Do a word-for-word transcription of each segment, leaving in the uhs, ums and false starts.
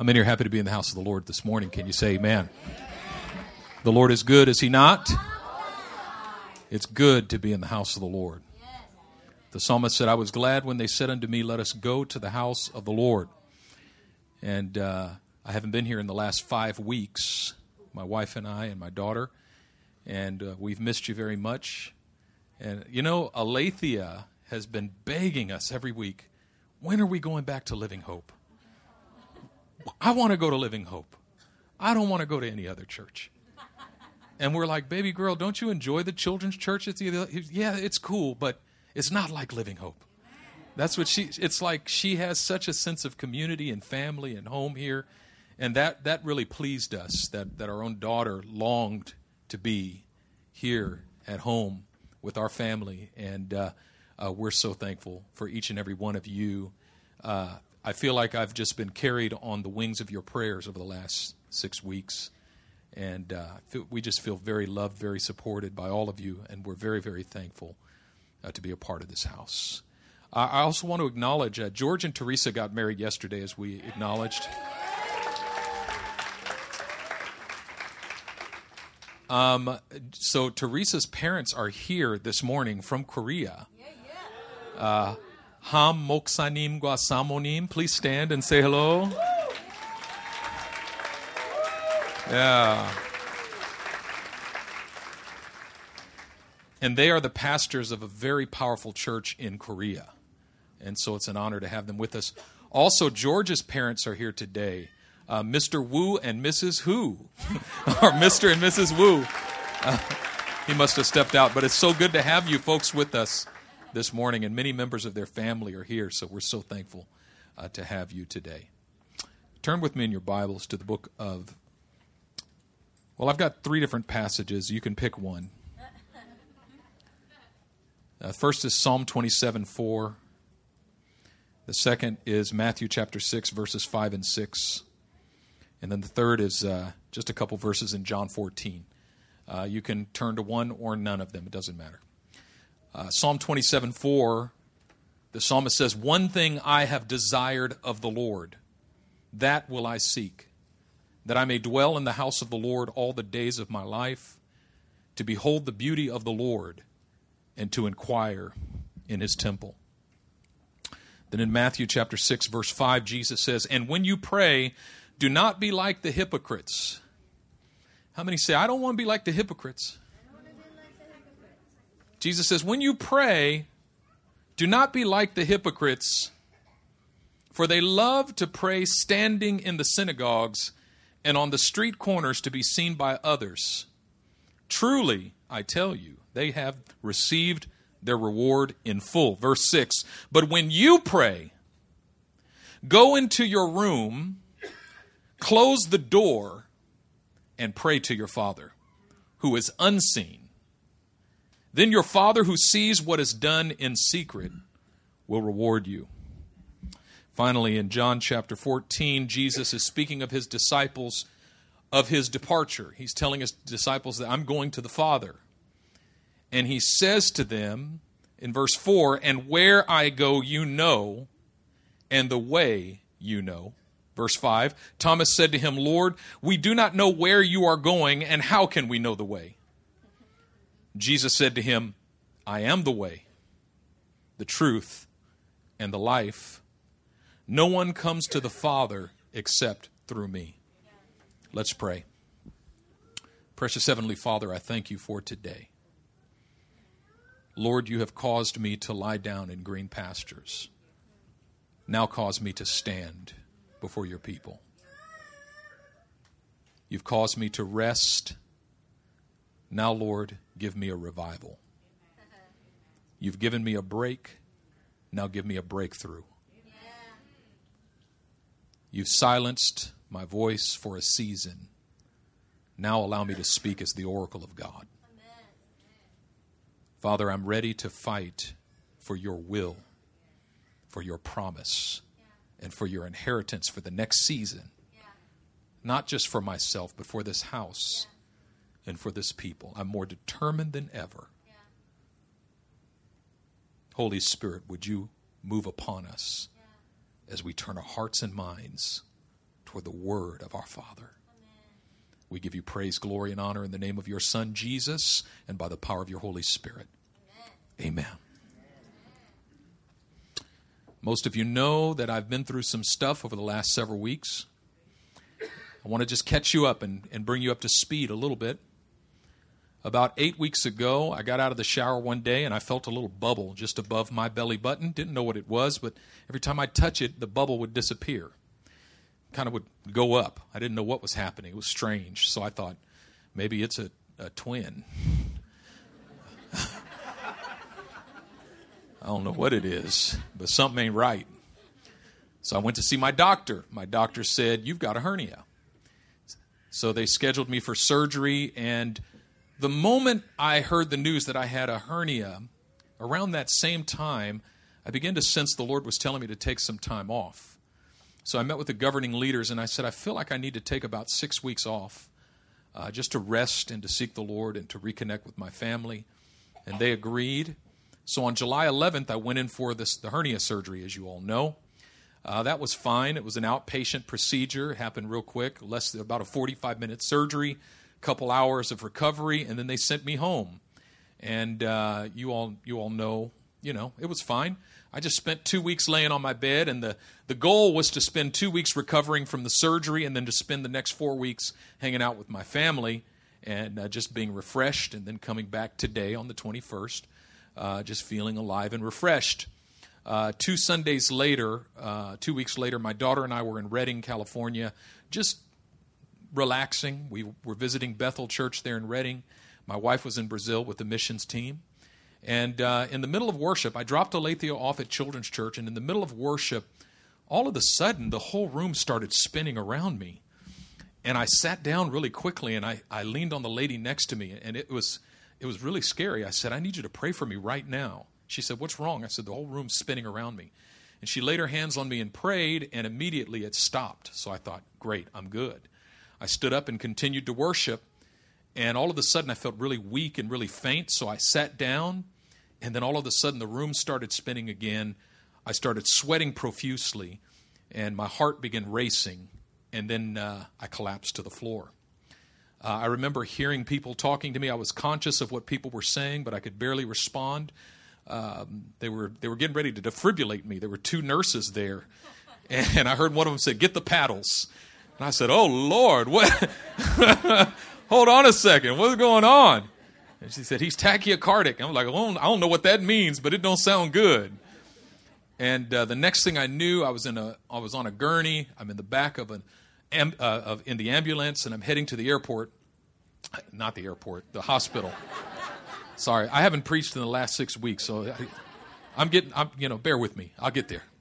How many are happy to be in the house of the Lord this morning? Can you say amen? The Lord is good, is he not? It's good to be in the house of the Lord. The psalmist said, I was glad when they said unto me, let us go to the house of the Lord. And uh, I haven't been here in the last five weeks, my wife and I and my daughter, and uh, we've missed you very much. And, you know, Alethea has been begging us every week, when are we going back to Living Hope? I want to go to Living Hope. I don't want to go to any other church. And we're like, baby girl, don't you enjoy the children's church? It's either, yeah, it's cool, but it's not like Living Hope. That's what she, it's like she has such a sense of community and family and home here. And that, that really pleased us, that, that our own daughter longed to be here at home with our family. And uh, uh, we're so thankful for each and every one of you. Uh, I feel like I've just been carried on the wings of your prayers over the last six weeks. And uh, we just feel very loved, very supported by all of you. And we're very, very thankful uh, to be a part of this house. Uh, I also want to acknowledge uh, George and Teresa got married yesterday, as we acknowledged. Um, so Teresa's parents are here this morning from Korea. Uh, Ham Moksanim Gwa Samonim. Please stand and say hello. Yeah. And they are the pastors of a very powerful church in Korea. And so it's an honor to have them with us. Also, George's parents are here today. Uh, Mister Wu and Missus Hu. Or Mister and Missus Wu. Uh, he must have stepped out. But it's so good to have you folks with us this morning, and many members of their family are here, so we're so thankful uh, to have you today. Turn with me in your Bibles to the book of, well, I've got three different passages. You can pick one. Uh, first is Psalm twenty-seven four. The second is Matthew chapter six, verses five and six. And then the third is uh, just a couple verses in John fourteen. Uh, you can turn to one or none of them. It doesn't matter. Uh, Psalm twenty-seven four, the psalmist says, one thing I have desired of the Lord, that will I seek, that I may dwell in the house of the Lord all the days of my life, to behold the beauty of the Lord, and to inquire in his temple. Then in Matthew chapter six, verse five, Jesus says, and when you pray, do not be like the hypocrites. How many say, I don't want to be like the hypocrites? Jesus says, when you pray, do not be like the hypocrites, for they love to pray standing in the synagogues and on the street corners to be seen by others. Truly, I tell you, they have received their reward in full. Verse six, but when you pray, go into your room, close the door, and pray to your Father, who is unseen. Then your Father who sees what is done in secret will reward you. Finally, in John chapter fourteen, Jesus is speaking of his disciples, of his departure. He's telling his disciples that I'm going to the Father. And he says to them in verse four, and where I go you know, and the way you know. Verse five, Thomas said to him, Lord, we do not know where you are going, and how can we know the way? Jesus said to him, I am the way, the truth, and the life. No one comes to the Father except through me. Let's pray. Precious Heavenly Father, I thank you for today. Lord, you have caused me to lie down in green pastures. Now cause me to stand before your people. You've caused me to rest. Now, Lord, give me a revival. You've given me a break. Now give me a breakthrough. You've silenced my voice for a season. Now allow me to speak as the oracle of God. Father, I'm ready to fight for your will, for your promise, and for your inheritance for the next season. Not just for myself, but for this house and for this people. I'm more determined than ever. Holy Spirit, would you move upon us as we turn our hearts and minds toward the word of our Father. We give you praise, glory, and honor in the name of your Son, Jesus, and by the power of your Holy Spirit. Amen. Most of you know that I've been through some stuff over the last several weeks. I want to just catch you up and, and bring you up to speed a little bit. About eight weeks ago, I got out of the shower one day and I felt a little bubble just above my belly button. Didn't know what it was, but every time I touch it, the bubble would disappear. Kind of would go up. I didn't know what was happening. It was strange. So I thought, maybe it's a, a twin. I don't know what it is, but something ain't right. So I went to see my doctor. My doctor said, you've got a hernia. So they scheduled me for surgery, and the moment I heard the news that I had a hernia, around that same time, I began to sense the Lord was telling me to take some time off. So I met with the governing leaders, and I said, I feel like I need to take about six weeks off uh, just to rest and to seek the Lord and to reconnect with my family. And they agreed. So on July eleventh, I went in for this, the hernia surgery, as you all know. Uh, that was fine. It was an outpatient procedure. It happened real quick, less than about a forty-five minute surgery, a couple hours of recovery, and then they sent me home. And uh, you all you all know, you know, it was fine. I just spent two weeks laying on my bed, and the, the goal was to spend two weeks recovering from the surgery and then to spend the next four weeks hanging out with my family and uh, just being refreshed, and then coming back today on the twenty-first. Uh, just feeling alive and refreshed. Uh, two Sundays later, uh, two weeks later, my daughter and I were in Redding, California, just relaxing. We were visiting Bethel Church there in Redding. My wife was in Brazil with the missions team. And uh, in the middle of worship, I dropped Alethea off at Children's Church, and in the middle of worship, all of a sudden, the whole room started spinning around me. And I sat down really quickly, and I, I leaned on the lady next to me, and it was... It was really scary. I said, I need you to pray for me right now. She said, what's wrong? I said, the whole room's spinning around me. And she laid her hands on me and prayed, and immediately it stopped. So I thought, great, I'm good. I stood up and continued to worship, and all of a sudden I felt really weak and really faint, so I sat down, and then all of a sudden the room started spinning again. I started sweating profusely, and my heart began racing, and then uh, I collapsed to the floor. Uh, I remember hearing people talking to me. I was conscious of what people were saying, but I could barely respond. Um, they were they were getting ready to defibrillate me. There were two nurses there, and I heard one of them say, "Get the paddles." And I said, "Oh Lord, what? Hold on a second, what's going on?" And she said, "He's tachycardic." I'm like, I don't, I don't know what that means, but it don't sound good. And uh, the next thing I knew, I was in a I was on a gurney. I'm in the back of an. Am, uh, of, in the ambulance, and I'm heading to the airport. Not the airport, the hospital. Sorry, I haven't preached in the last six weeks, so I, I'm getting, I'm, you know, bear with me. I'll get there.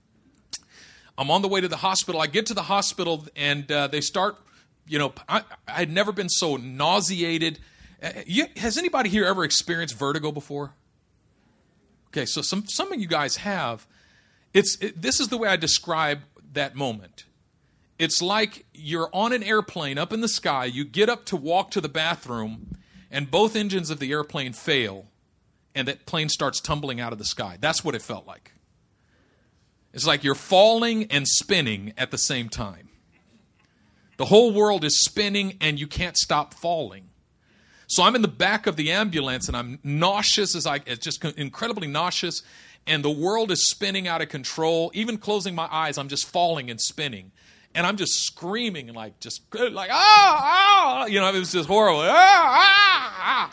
I'm on the way to the hospital. I get to the hospital, and uh, they start, you know, I, I had never been so nauseated. Uh, you, has anybody here ever experienced vertigo before? Okay, so some, some of you guys have. It's it, this is the way I describe that moment. It's like you're on an airplane up in the sky, you get up to walk to the bathroom, and both engines of the airplane fail, and that plane starts tumbling out of the sky. That's what it felt like. It's like you're falling and spinning at the same time. The whole world is spinning, and you can't stop falling. So I'm in the back of the ambulance, and I'm nauseous, as I, it's just incredibly nauseous, and the world is spinning out of control. Even closing my eyes, I'm just falling and spinning. And I'm just screaming like, just like, ah, ah, you know, it was just horrible. Ah, ah, ah.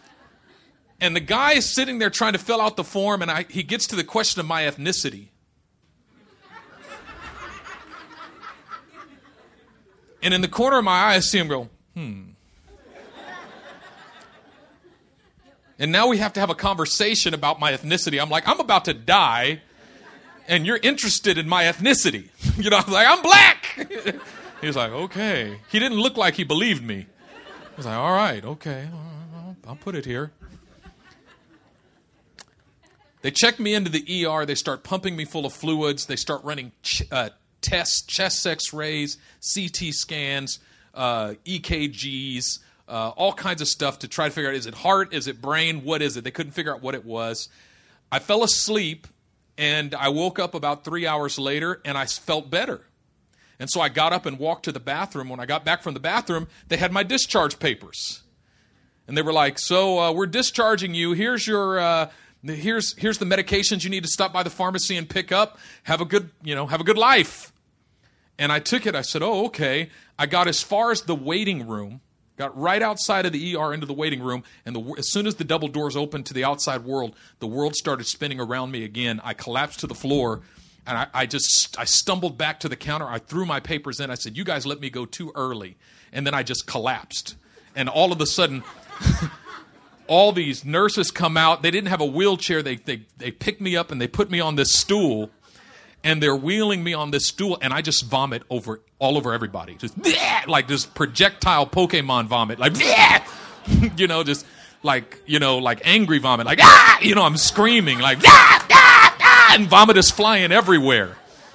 And the guy is sitting there trying to fill out the form, and I, he gets to the question of my ethnicity. And in the corner of my eye, I see him go, hmm. And now we have to have a conversation about my ethnicity. I'm like, I'm about to die. And you're interested in my ethnicity. You know, I was like, I'm black. He was like, okay. He didn't look like he believed me. I was like, all right, okay. I'll put it here. They check me into the E R. They start pumping me full of fluids. They start running ch- uh, tests, chest x-rays, C T scans, uh, E K Gs, uh, all kinds of stuff to try to figure out, is it heart, is it brain, what is it? They couldn't figure out what it was. I fell asleep. And I woke up about three hours later, and I felt better. And so I got up and walked to the bathroom. When I got back from the bathroom, they had my discharge papers. And they were like, so uh, we're discharging you. Here's your, uh, here's here's the medications you need to stop by the pharmacy and pick up. Have a good, you know, have a good life. And I took it. I said, oh, okay. I got as far as the waiting room, got right outside of the E R into the waiting room. And the, as soon as the double doors opened to the outside world, the world started spinning around me again. I collapsed to the floor. And I, I just, I stumbled back to the counter. I threw my papers in. I said, you guys let me go too early. And then I just collapsed. And all of a sudden, all these nurses come out. They didn't have a wheelchair. They, they, they picked me up and they put me on this stool. And they're wheeling me on this stool. And I just vomit over all over everybody. Just like this projectile Pokemon vomit. Like, you know, just like, you know, like angry vomit. Like, ah! You know, I'm screaming like, ah! Ah! Ah! And vomit is flying everywhere.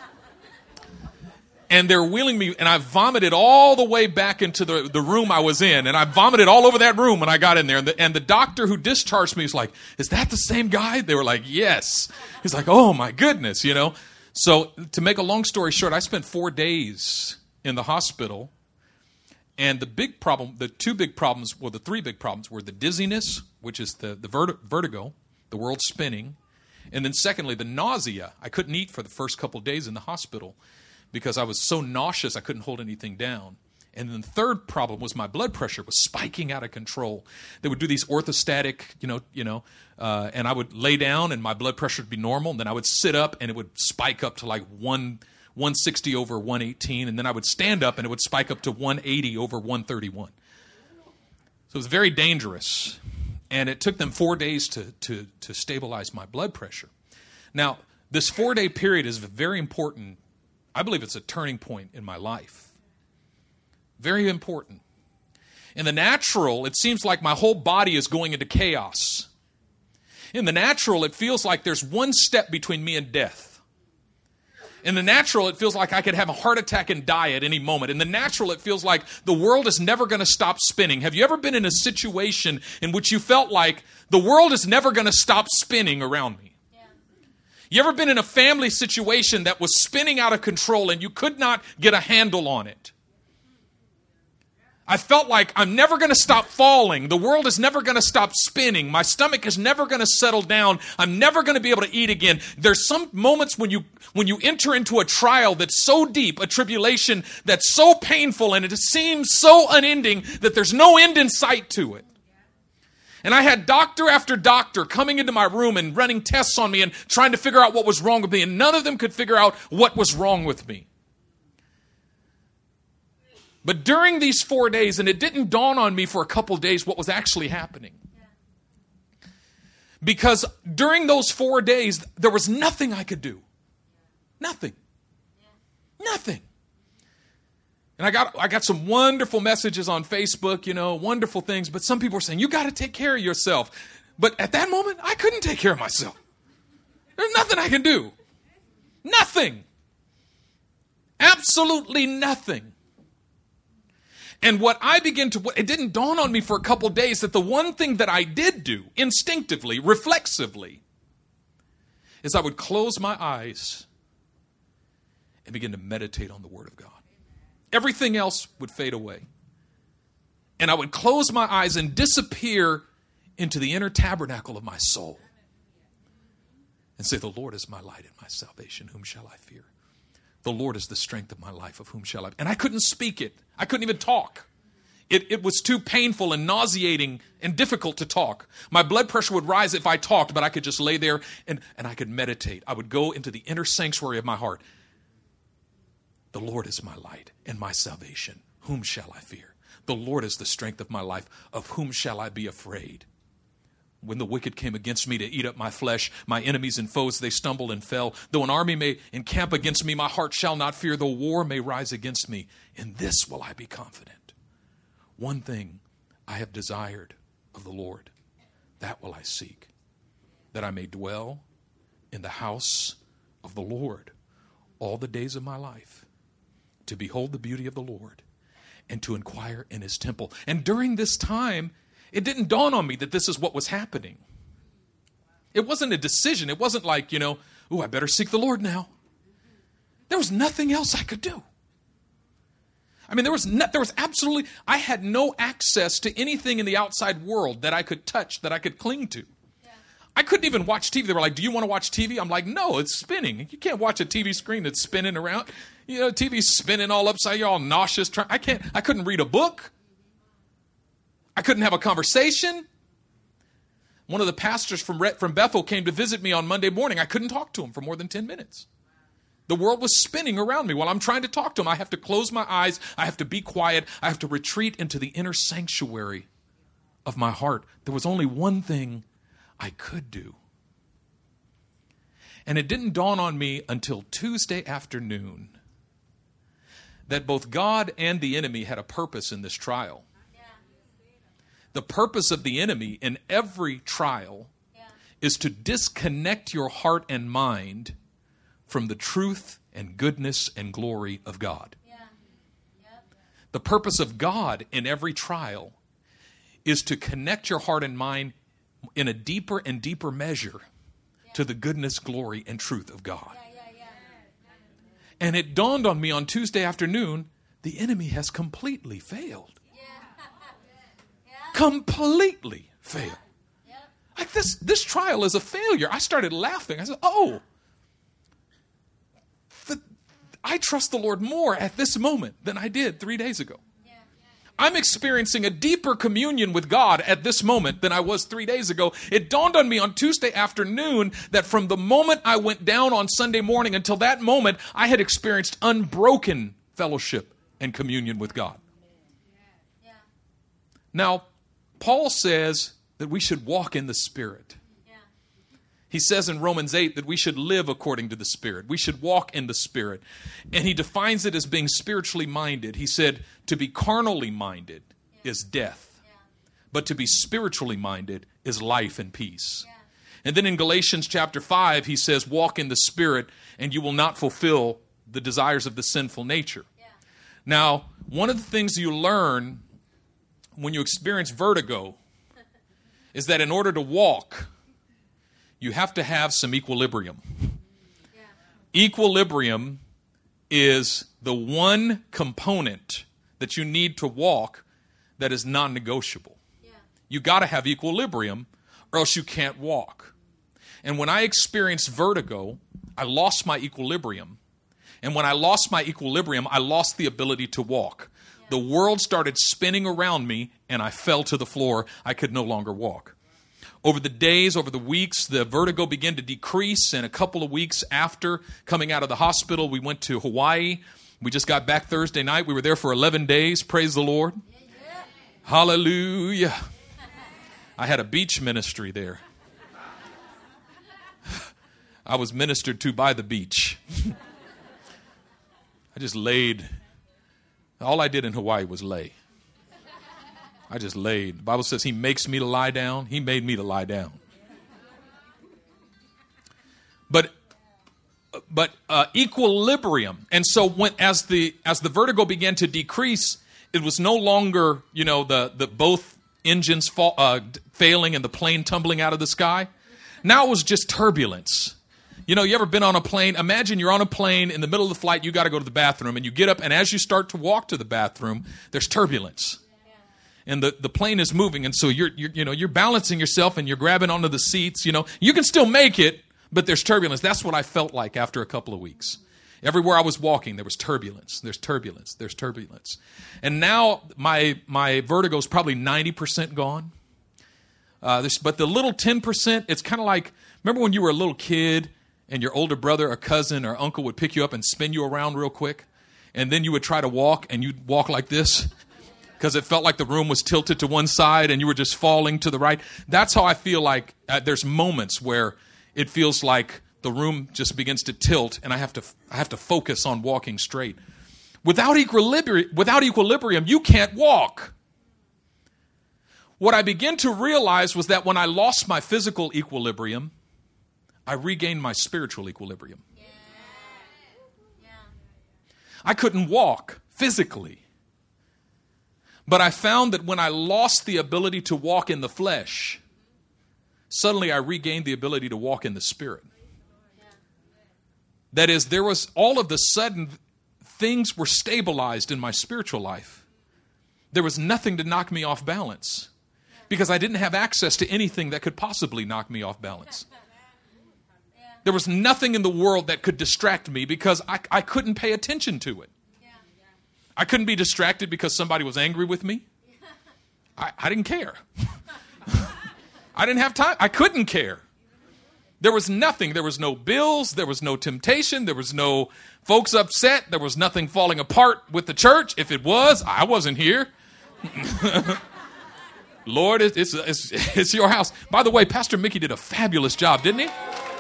And they're wheeling me, and I vomited all the way back into the, the room I was in. And I vomited all over that room when I got in there. And the, and the doctor who discharged me was like, is that the same guy? They were like, yes. He's like, oh, my goodness, you know. So to make a long story short, I spent four days in the hospital. And the big problem, the two big problems, well, the three big problems were the dizziness, which is the, the verti- vertigo, the world spinning. And then secondly, the nausea. I couldn't eat for the first couple of days in the hospital because I was so nauseous I couldn't hold anything down. And then the third problem was my blood pressure was spiking out of control. They would do these orthostatic, you know, you know, uh, and I would lay down and my blood pressure would be normal. And then I would sit up and it would spike up to like one, one sixty over one eighteen. And then I would stand up and it would spike up to one eighty over one thirty-one. So it was very dangerous. And it took them four days to, to, to stabilize my blood pressure. Now, this four-day period is very important. I believe it's a turning point in my life. Very important. In the natural, it seems like my whole body is going into chaos. In the natural, it feels like there's one step between me and death. In the natural, it feels like I could have a heart attack and die at any moment. In the natural, it feels like the world is never going to stop spinning. Have you ever been in a situation in which you felt like the world is never going to stop spinning around me? You ever been in a family situation that was spinning out of control and you could not get a handle on it? I felt like I'm never going to stop falling. The world is never going to stop spinning. My stomach is never going to settle down. I'm never going to be able to eat again. There's some moments when you when you enter into a trial that's so deep, a tribulation that's so painful, and it seems so unending that there's no end in sight to it. And I had doctor after doctor coming into my room and running tests on me and trying to figure out what was wrong with me. And none of them could figure out what was wrong with me. But during these four days, and it didn't dawn on me for a couple days what was actually happening. Because during those four days, there was nothing I could do. Nothing. Nothing. And I got I got some wonderful messages on Facebook, you know, wonderful things. But some people were saying, you got to take care of yourself. But at that moment, I couldn't take care of myself. There's nothing I can do. Nothing. Absolutely nothing. And what I began to, it didn't dawn on me for a couple days that the one thing that I did do instinctively, reflexively, is I would close my eyes and begin to meditate on the Word of God. Everything else would fade away. And I would close my eyes and disappear into the inner tabernacle of my soul and say, the Lord is my light and my salvation. Whom shall I fear? The Lord is the strength of my life. Of whom shall I? And I couldn't speak it. I couldn't even talk. It, it was too painful and nauseating and difficult to talk. My blood pressure would rise if I talked, but I could just lay there and, and I could meditate. I would go into the inner sanctuary of my heart. The Lord is my light and my salvation. Whom shall I fear? The Lord is the strength of my life. Of whom shall I be afraid? When the wicked came against me to eat up my flesh, my enemies and foes, they stumbled and fell. Though an army may encamp against me, my heart shall not fear. Though war may rise against me, in this will I be confident. One thing I have desired of the Lord, that will I seek, that I may dwell in the house of the Lord all the days of my life, to behold the beauty of the Lord and to inquire in his temple. And during this time, it didn't dawn on me that this is what was happening. It wasn't a decision. It wasn't like, you know, oh, I better seek the Lord now. There was nothing else I could do. I mean, there was no, there was absolutely, I had no access to anything in the outside world that I could touch, that I could cling to. Yeah. I couldn't even watch T V. They were like, do you want to watch T V? I'm like, no, it's spinning. You can't watch a T V screen that's spinning around. You know, T V's spinning all upside, you're all nauseous. Try, I can't, I couldn't read a book. I couldn't have a conversation. One of the pastors from, from Bethel came to visit me on Monday morning. I couldn't talk to him for more than ten minutes. The world was spinning around me while I'm trying to talk to him. I have to close my eyes. I have to be quiet. I have to retreat into the inner sanctuary of my heart. There was only one thing I could do. And it didn't dawn on me until Tuesday afternoon that both God and the enemy had a purpose in this trial. The purpose of the enemy in every trial is to disconnect your heart and mind from the truth and goodness and glory of God. Yeah. Yep. The purpose of God in every trial is to connect your heart and mind in a deeper and deeper measure yeah. to the goodness, glory, and truth of God. Yeah, yeah, yeah. And it dawned on me on Tuesday afternoon, the enemy has completely failed. Yeah. Yeah. Completely failed. Yeah. Yeah. Like this, this trial is a failure. I started laughing. I said, oh, I trust the Lord more at this moment than I did three days ago. Yeah. I'm experiencing a deeper communion with God at this moment than I was three days ago. It dawned on me on Tuesday afternoon that from the moment I went down on Sunday morning until that moment, I had experienced unbroken fellowship and communion with God. Yeah. Now, Paul says that we should walk in the Spirit. He says in Romans eight that we should live according to the Spirit. We should walk in the Spirit. And he defines it as being spiritually minded. He said to be carnally minded yeah. is death. Yeah. But to be spiritually minded is life and peace. Yeah. And then in Galatians chapter five, he says, walk in the Spirit and you will not fulfill the desires of the sinful nature. Yeah. Now, one of the things you learn when you experience vertigo is that in order to walk, you have to have some equilibrium. Yeah. Equilibrium is the one component that you need to walk that is non-negotiable. Yeah. You got to have equilibrium or else you can't walk. And when I experienced vertigo, I lost my equilibrium. And when I lost my equilibrium, I lost the ability to walk. Yeah. The world started spinning around me and I fell to the floor. I could no longer walk. Over the days, over the weeks, the vertigo began to decrease. And a couple of weeks after coming out of the hospital, we went to Hawaii. We just got back Thursday night. We were there for eleven days. Praise the Lord. Yeah. Hallelujah. I had a beach ministry there. I was ministered to by the beach. I just laid. All I did in Hawaii was lay. I just laid. The Bible says he makes me to lie down. He made me to lie down. But but uh, equilibrium. And so when as the as the vertigo began to decrease, it was no longer, you know, the, the both engines fall, uh, failing and the plane tumbling out of the sky. Now it was just turbulence. You know, you ever been on a plane? Imagine you're on a plane in the middle of the flight. You got to go to the bathroom. And you get up, and as you start to walk to the bathroom, there's turbulence. And the, the plane is moving, and so you're, you're you know you're balancing yourself and you're grabbing onto the seats. You know you can still make it, but there's turbulence. That's what I felt like after a couple of weeks. Everywhere I was walking, there was turbulence. There's turbulence. There's turbulence. And now my my vertigo is probably ninety percent gone. Uh, but the little ten percent, it's kind of like, remember when you were a little kid and your older brother or cousin or uncle would pick you up and spin you around real quick, and then you would try to walk and you'd walk like this? Because it felt like the room was tilted to one side and you were just falling to the right. That's how I feel like uh, there's moments where it feels like the room just begins to tilt and I have to I have to focus on walking straight. Without equilibrium, without equilibrium, you can't walk. What I began to realize was that when I lost my physical equilibrium, I regained my spiritual equilibrium. Yeah. Yeah. I couldn't walk physically. But I found that when I lost the ability to walk in the flesh, suddenly I regained the ability to walk in the Spirit. That is, there was all of the sudden things were stabilized in my spiritual life. There was nothing to knock me off balance because I didn't have access to anything that could possibly knock me off balance. There was nothing in the world that could distract me because I, I couldn't pay attention to it. I couldn't be distracted because somebody was angry with me. I, I didn't care. I didn't have time. I couldn't care. There was nothing. There was no bills. There was no temptation. There was no folks upset. There was nothing falling apart with the church. If it was, I wasn't here. Lord, it's, it's, it's, it's your house. By the way, Pastor Mickey did a fabulous job, didn't he?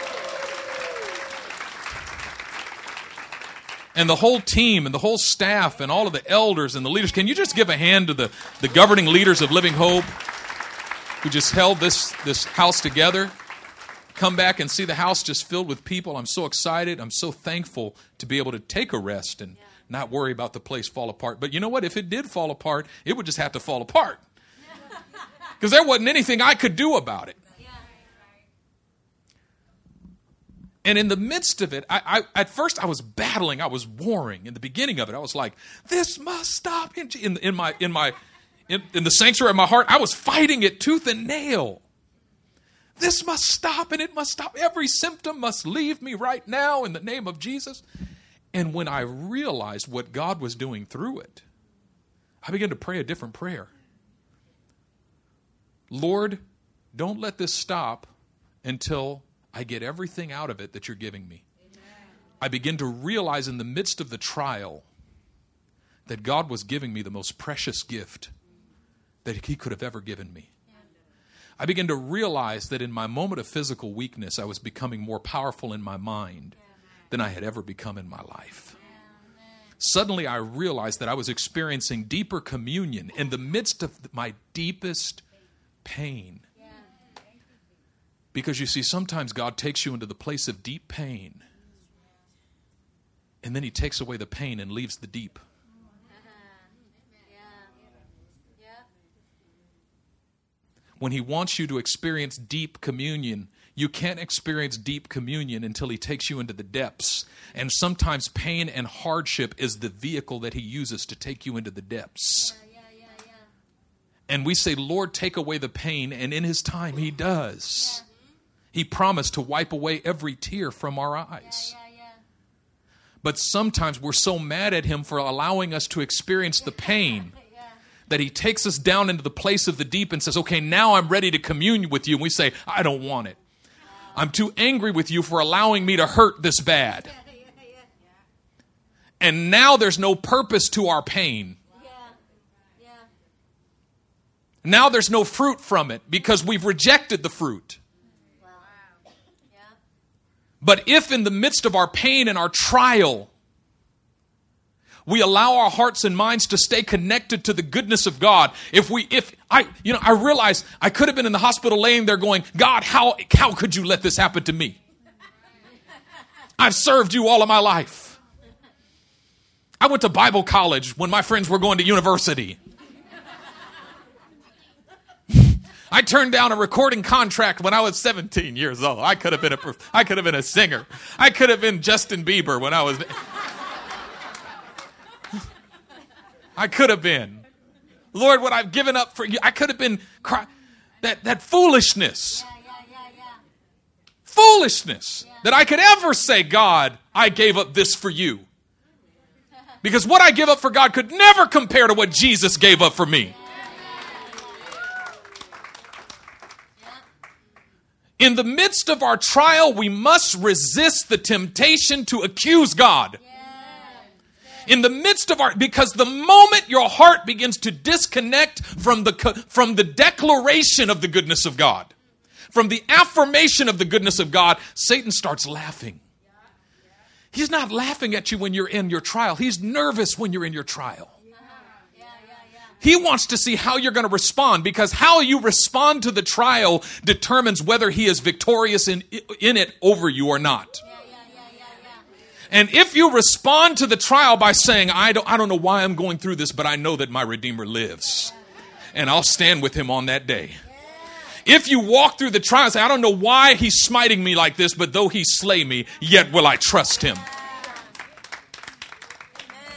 And the whole team and the whole staff and all of the elders and the leaders. Can you just give a hand to the, the governing leaders of Living Hope who just held this, this house together? Come back and see the house just filled with people. I'm so excited. I'm so thankful to be able to take a rest and not worry about the place fall apart. But you know what? If it did fall apart, it would just have to fall apart. Because there wasn't anything I could do about it. And in the midst of it, I, I, at first I was battling, I was warring. In the beginning of it, I was like, this must stop. In, in, in my, in, my, in, in the sanctuary of my heart, I was fighting it tooth and nail. This must stop and it must stop. Every symptom must leave me right now in the name of Jesus. And when I realized what God was doing through it, I began to pray a different prayer. Lord, don't let this stop until I get everything out of it that you're giving me. Amen. I begin to realize in the midst of the trial that God was giving me the most precious gift that he could have ever given me. I began to realize that in my moment of physical weakness, I was becoming more powerful in my mind than I had ever become in my life. Suddenly I realized that I was experiencing deeper communion in the midst of my deepest pain. Because you see, sometimes God takes you into the place of deep pain, and then he takes away the pain and leaves the deep. When he wants you to experience deep communion, you can't experience deep communion until he takes you into the depths. And sometimes pain and hardship is the vehicle that he uses to take you into the depths. Yeah, yeah, yeah, yeah. And we say, Lord, take away the pain, and in his time he does. Yeah. He promised to wipe away every tear from our eyes. Yeah, yeah, yeah. But sometimes we're so mad at him for allowing us to experience the pain yeah. that he takes us down into the place of the deep and says, okay, now I'm ready to commune with you. And we say, I don't want it. I'm too angry with you for allowing me to hurt this bad. Yeah, yeah, yeah. And now there's no purpose to our pain. Yeah, yeah. Now there's no fruit from it because we've rejected the fruit. But if in the midst of our pain and our trial, we allow our hearts and minds to stay connected to the goodness of God, if we, if I, you know, I realize I could have been in the hospital laying there going, God, how, how could you let this happen to me? I've served you all of my life. I went to Bible college when my friends were going to university. I turned down a recording contract when I was seventeen years old. I could have been a, I could have been a singer. I could have been Justin Bieber when I was. I could have been. Lord, what I've given up for you, I could have been cry, that that foolishness, yeah, yeah, yeah, yeah. foolishness yeah. that I could ever say, God, I gave up this for you, because what I give up for God could never compare to what Jesus gave up for me. In the midst of our trial, we must resist the temptation to accuse God. In the midst of our, because the moment your heart begins to disconnect from the, from the declaration of the goodness of God, from the affirmation of the goodness of God, Satan starts laughing. He's not laughing at you when you're in your trial. He's nervous when you're in your trial. He wants to see how you're going to respond, because how you respond to the trial determines whether he is victorious in, in it over you or not. Yeah, yeah, yeah, yeah, yeah. And if you respond to the trial by saying, I don't, I don't know why I'm going through this, but I know that my Redeemer lives, and I'll stand with him on that day. If you walk through the trial and say, I don't know why he's smiting me like this, but though he slay me, yet will I trust him.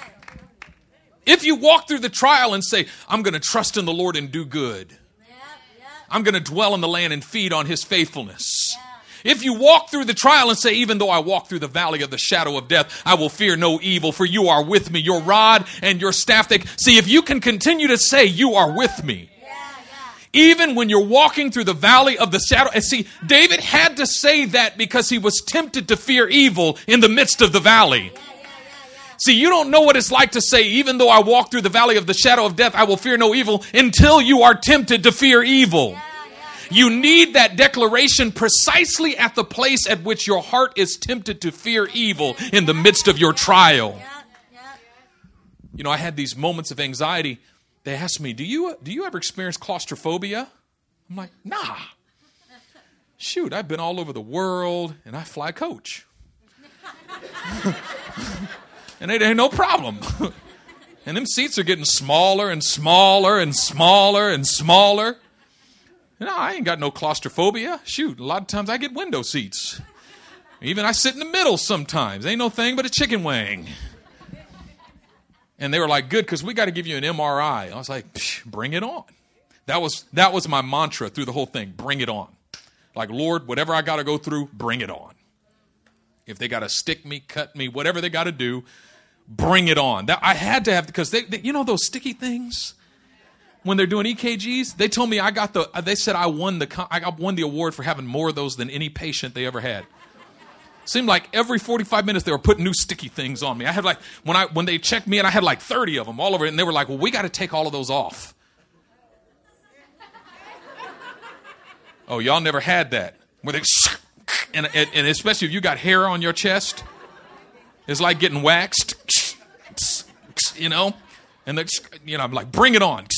If you walk through the trial and say, I'm going to trust in the Lord and do good. I'm going to dwell in the land and feed on his faithfulness. If you walk through the trial and say, even though I walk through the valley of the shadow of death, I will fear no evil, for you are with me. Your rod and your staff. They, see, if you can continue to say, you are with me. Yeah, yeah. Even when you're walking through the valley of the shadow. And see, David had to say that because he was tempted to fear evil in the midst of the valley. Yeah, yeah, yeah, yeah. See, you don't know what it's like to say, even though I walk through the valley of the shadow of death, I will fear no evil, until you are tempted to fear evil. Yeah. You need that declaration precisely at the place at which your heart is tempted to fear evil in the midst of your trial. You know, I had these moments of anxiety. They asked me, do you, do you ever experience claustrophobia? I'm like, nah. Shoot, I've been all over the world and I fly coach. And it ain't no problem. And them seats are getting smaller and smaller and smaller and smaller. No, I ain't got no claustrophobia. Shoot, a lot of times I get window seats. Even I sit in the middle sometimes. Ain't no thing but a chicken wing. And they were like, good, because we got to give you an M R I. I was like, bring it on. That was that was my mantra through the whole thing. Bring it on. Like, Lord, whatever I got to go through, bring it on. If they got to stick me, cut me, whatever they got to do, bring it on. That I had to have, because they, they, you know those sticky things? When they're doing E K Gs, they told me I got the, they said I won the, I won the award for having more of those than any patient they ever had. Seemed like every forty-five minutes they were putting new sticky things on me. I had like, when I, when they checked me in, I had like thirty of them all over it. And they were like, well, we got to take all of those off. Oh, y'all never had that. Where they, and, and especially if you got hair on your chest, it's like getting waxed, you know? And they, you know, I'm like, bring it on.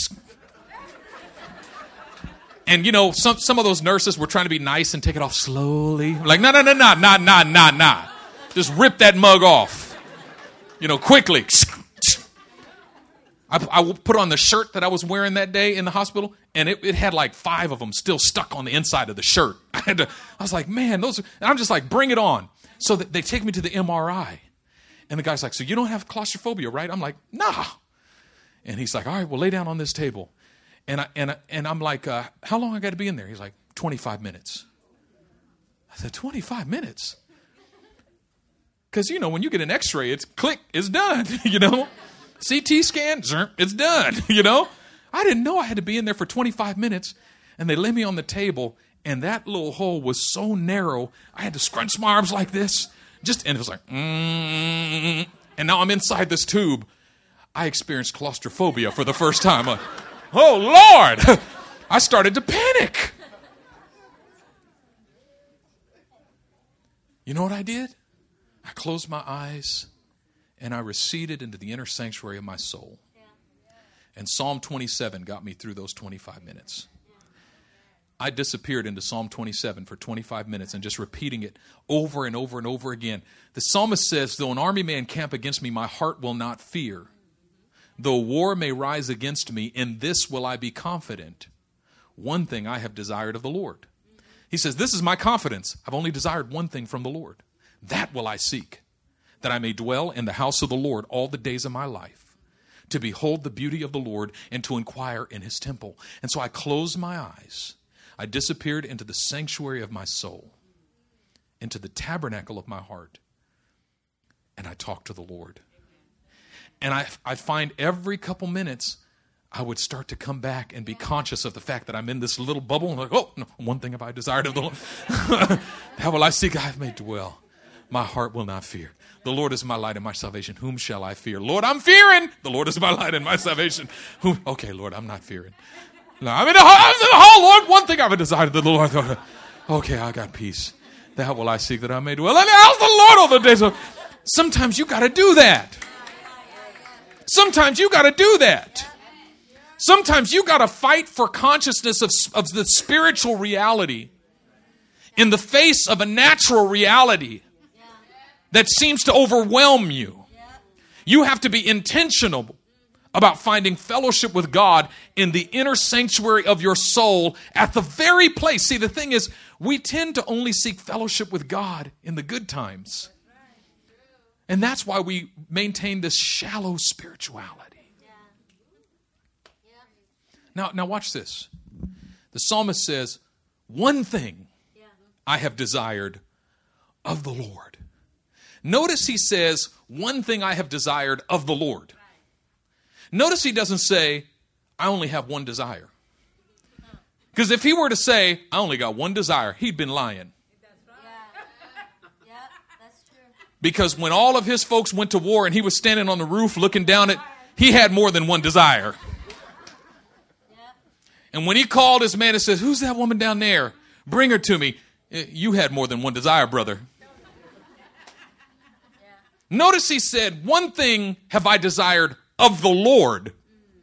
And, you know, some some of those nurses were trying to be nice and take it off slowly. I'm like, no, no, no, no, no, no, no, no. Just rip that mug off. You know, quickly. I, I put on the shirt that I was wearing that day in the hospital, and it, it had like five of them still stuck on the inside of the shirt. I had to, I was like, man, those are, and I'm just like, bring it on. So they take me to the M R I. And the guy's like, so you don't have claustrophobia, right? I'm like, nah. And he's like, all right, well, lay down on this table. And I, and I, and I'm like, uh, how long I got to be in there? He's like, twenty-five minutes. I said, twenty-five minutes? Because, you know, when you get an x-ray, it's click, it's done, you know? C T scan, it's done, you know? I didn't know I had to be in there for twenty-five minutes. And they lay me on the table, and that little hole was so narrow, I had to scrunch my arms like this. Just, and it was like, mm, and now I'm inside this tube. I experienced claustrophobia for the first time. Like, oh, Lord! I started to panic. You know what I did? I closed my eyes and I receded into the inner sanctuary of my soul. And Psalm twenty-seven got me through those twenty-five minutes. I disappeared into Psalm twenty-seven for twenty-five minutes and just repeating it over and over and over again. The psalmist says, though an army may encamp against me, my heart will not fear. Though war may rise against me, in this will I be confident. One thing I have desired of the Lord. He says, this is my confidence. I've only desired one thing from the Lord. That will I seek, that I may dwell in the house of the Lord all the days of my life, to behold the beauty of the Lord and to inquire in his temple. And so I closed my eyes. I disappeared into the sanctuary of my soul, into the tabernacle of my heart, and I talked to the Lord. And I, I find every couple minutes, I would start to come back and be conscious of the fact that I'm in this little bubble. And I'm like, oh, no, one thing have I desired of the Lord. How will I seek? I may dwell. My heart will not fear. The Lord is my light and my salvation. Whom shall I fear? Lord, I'm fearing. The Lord is my light and my salvation. Whom? Okay, Lord, I'm not fearing. No, I'm in the whole, Lord, one thing I've desired of the Lord. Okay, I got peace. That will I seek, that I may dwell in the house of the Lord all the days of. Sometimes you got to do that. Sometimes you got to do that. Sometimes you got to fight for consciousness of, of the spiritual reality in the face of a natural reality that seems to overwhelm you. You have to be intentional about finding fellowship with God in the inner sanctuary of your soul at the very place. See, the thing is, we tend to only seek fellowship with God in the good times. And that's why we maintain this shallow spirituality. Yeah. Now, now watch this. The psalmist says, one thing I have desired of the Lord. Notice he says, one thing I have desired of the Lord. Notice he doesn't say, I only have one desire. Because if he were to say, I only got one desire, he'd been lying. Because when all of his folks went to war and he was standing on the roof looking down at, he had more than one desire. And when he called his man and says, who's that woman down there? Bring her to me. You had more than one desire, brother. Notice he said, one thing have I desired of the Lord.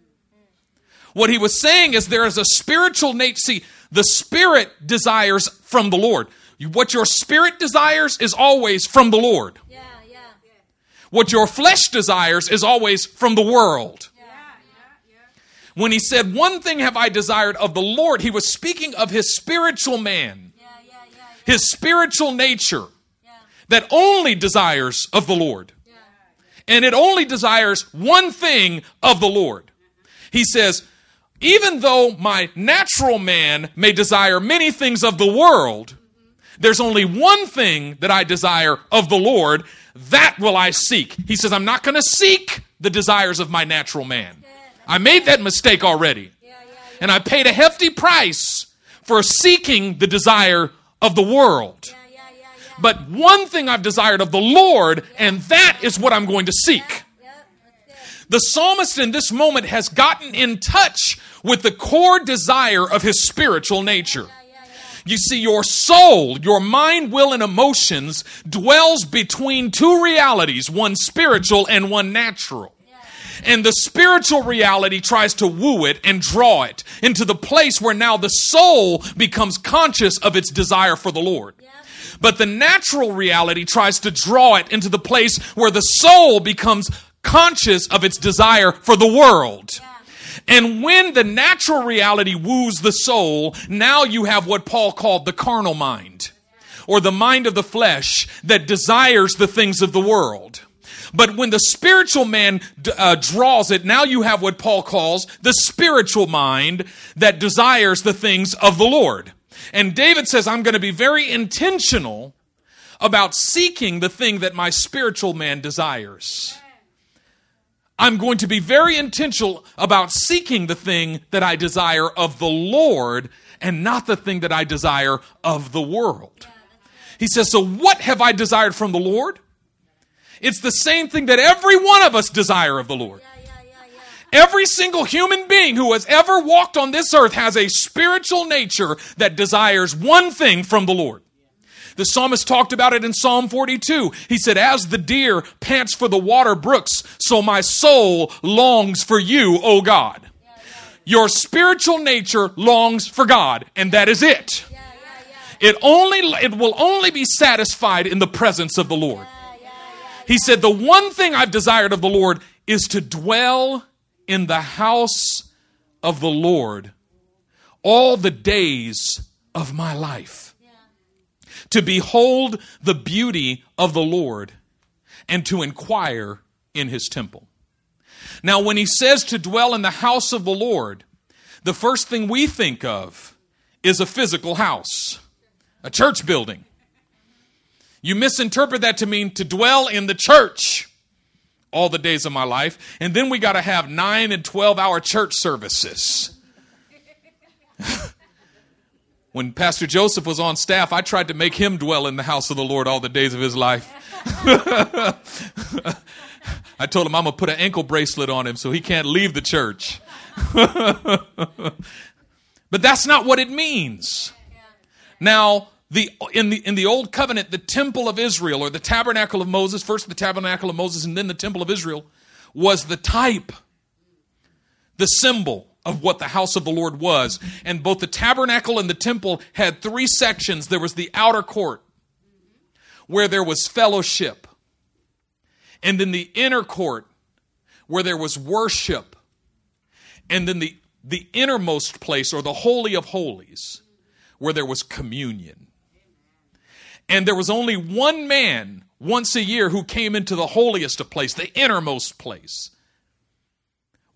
What he was saying is there is a spiritual nature. See, the spirit desires from the Lord. What your spirit desires is always from the Lord. Yeah, yeah. What your flesh desires is always from the world. Yeah, yeah, yeah. When he said, one thing have I desired of the Lord, he was speaking of his spiritual man, Yeah, yeah, yeah, yeah. his spiritual nature Yeah, that only desires of the Lord. yeah. And it only desires one thing of the Lord. He says, even though my natural man may desire many things of the world, there's only one thing that I desire of the Lord, that will I seek. He says, I'm not going to seek the desires of my natural man. I made that mistake already. Yeah, yeah, yeah. And I paid a hefty price for seeking the desire of the world. Yeah, yeah, yeah, yeah. But one thing I've desired of the Lord, and that is what I'm going to seek. Yeah, that's good. The psalmist in this moment has gotten in touch with the core desire of his spiritual nature. Yeah, yeah, yeah. You see, your soul, your mind, will, and emotions dwells between two realities, one spiritual and one natural. And the spiritual reality tries to woo it and draw it into the place where now the soul becomes conscious of its desire for the Lord. Yeah. But the natural reality tries to draw it into the place where the soul becomes conscious of its desire for the world. Yeah. And when the natural reality woos the soul, now you have what Paul called the carnal mind, or the mind of the flesh that desires the things of the world. But when the spiritual man uh, draws it, now you have what Paul calls the spiritual mind that desires the things of the Lord. And David says, I'm going to be very intentional about seeking the thing that my spiritual man desires. I'm going to be very intentional about seeking the thing that I desire of the Lord and not the thing that I desire of the world. He says, so what have I desired from the Lord? It's the same thing that every one of us desire of the Lord. Yeah, yeah, yeah, yeah. Every single human being who has ever walked on this earth has a spiritual nature that desires one thing from the Lord. The psalmist talked about it in Psalm forty-two. He said, as the deer pants for the water brooks, so my soul longs for you, O God. Yeah, yeah. Your spiritual nature longs for God, and that is it. Yeah, yeah, yeah. It only, it will only be satisfied in the presence of the Lord. Yeah, yeah, yeah. He said, the one thing I've desired of the Lord is to dwell in the house of the Lord all the days of my life. To behold the beauty of the Lord and to inquire in his temple. Now, when he says to dwell in the house of the Lord, the first thing we think of is a physical house, a church building. You misinterpret that to mean to dwell in the church all the days of my life, and then we got to have nine and twelve hour church services. When Pastor Joseph was on staff, I tried to make him dwell in the house of the Lord all the days of his life. I told him I'm going to put an ankle bracelet on him so he can't leave the church. But that's not what it means. Now, the in the in the Old Covenant, the temple of Israel, or the tabernacle of Moses, first the tabernacle of Moses and then the temple of Israel, was the type, the symbol of what the house of the Lord was. And both the tabernacle and the temple had three sections. There was the outer court, where there was fellowship. And then the inner court, where there was worship. And then the, the innermost place, or the Holy of Holies, where there was communion. And there was only one man once a year who came into the holiest of place, the innermost place,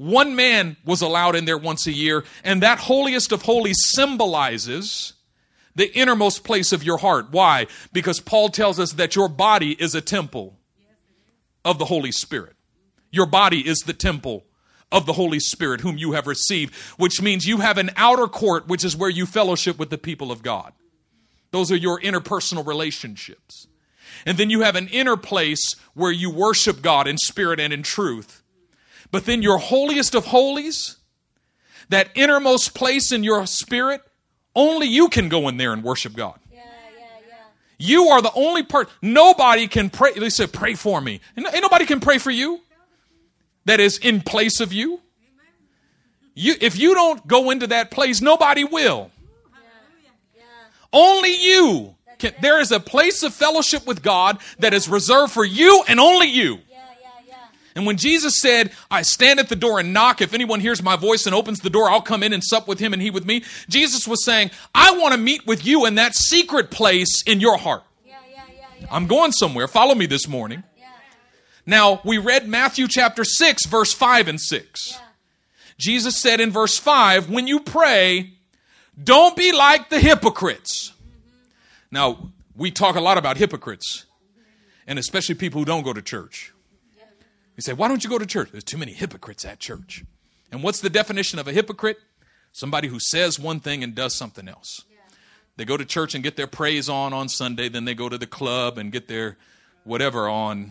one man was allowed in there once a year, and that holiest of holies symbolizes the innermost place of your heart. Why? Because Paul tells us that your body is a temple of the Holy Spirit. Your body is the temple of the Holy Spirit whom you have received, which means you have an outer court, which is where you fellowship with the people of God. Those are your interpersonal relationships. And then you have an inner place where you worship God in spirit and in truth. But then your holiest of holies, that innermost place in your spirit, only you can go in there and worship God. Yeah, yeah, yeah. You are the only part. Nobody can pray. They said, pray for me. And ain't nobody can pray for you that is in place of you. You, if you don't go into that place, nobody will. Yeah. Only you. Can, there is a place of fellowship with God that is reserved for you and only you. Yeah, yeah, yeah. And when Jesus said, I stand at the door and knock, if anyone hears my voice and opens the door, I'll come in and sup with him and he with me. Jesus was saying, I want to meet with you in that secret place in your heart. Yeah, yeah, yeah, yeah. I'm going somewhere. Follow me this morning. Yeah. Now, we read Matthew chapter six, verse five and six. Yeah. Jesus said in verse five, when you pray, don't be like the hypocrites. Now, we talk a lot about hypocrites, and especially people who don't go to church. We say, why don't you go to church? There's too many hypocrites at church. And what's the definition of a hypocrite? Somebody who says one thing and does something else. They go to church and get their praise on on Sunday, then they go to the club and get their whatever on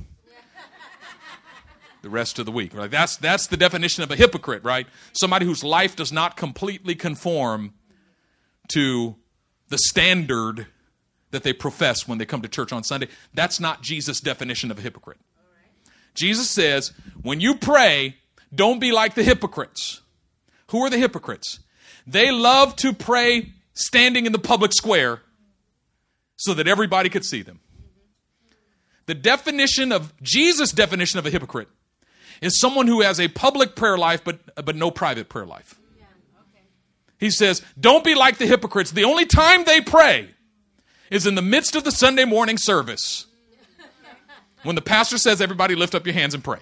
the rest of the week. Right? That's, that's the definition of a hypocrite, right? Somebody whose life does not completely conform to the standard that they profess when they come to church on Sunday. That's not Jesus' definition of a hypocrite. Jesus says, when you pray, don't be like the hypocrites. Who are the hypocrites? They love to pray standing in the public square so that everybody could see them. The definition of, Jesus' definition of a hypocrite is someone who has a public prayer life but, but no private prayer life. He says, don't be like the hypocrites. The only time they pray is in the midst of the Sunday morning service. When the pastor says, everybody lift up your hands and pray.